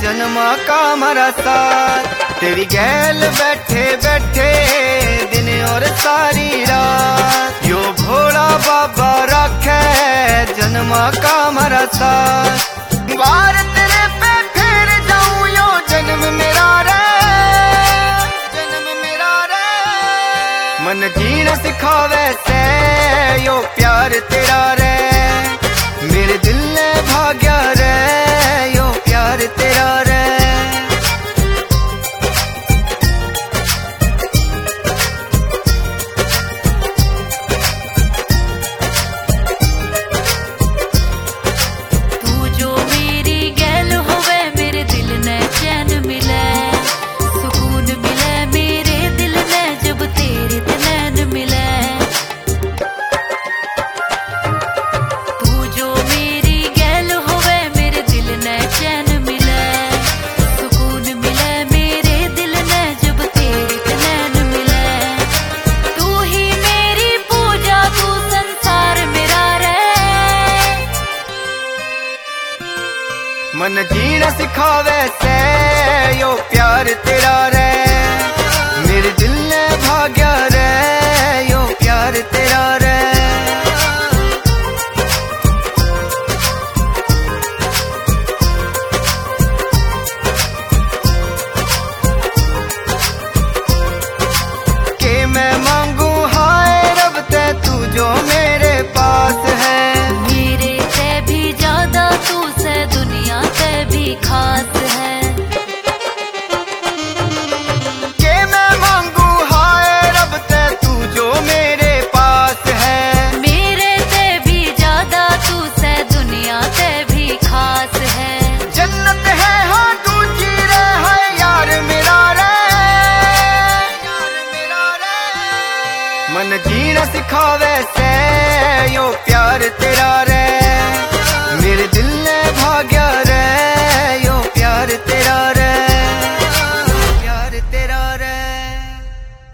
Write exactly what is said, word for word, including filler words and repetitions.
जन्मा का हमारा साथ। तेरी गैल बैठे बैठे दिन और सारी रात, यो भोला बाबा रखे जन्मा का हमारा साथ। बार तेरे पे फिर जाऊं यो जन्म मेरा रे, जन्म मेरा रे। मन जीना सिखावे से यो प्यार तेरा रे, मेरे दिल ने भाग्या रे यो प्यार तेरा रे। मन जीना सिखावे से यो प्यार तेरा रे, मेरे दिल ने भाग्या रे यो प्यार तेरा रे। के मैं मांगू हाय रब ते तू जो मेरे पास है, मेरे से भी ज्यादा तू से दुनिया से भी खास है। के मैं मांगू हाय रब ते तू जो मेरे पास है, मेरे से भी ज्यादा तू से दुनिया से भी खास है। जन्नत है हाँ दूजी रे है यार मेरा रे, यार मेरा रे। मन जीना सिखावे से यो प्यार तेरा रे, मेरे दिल ने भाग्या रे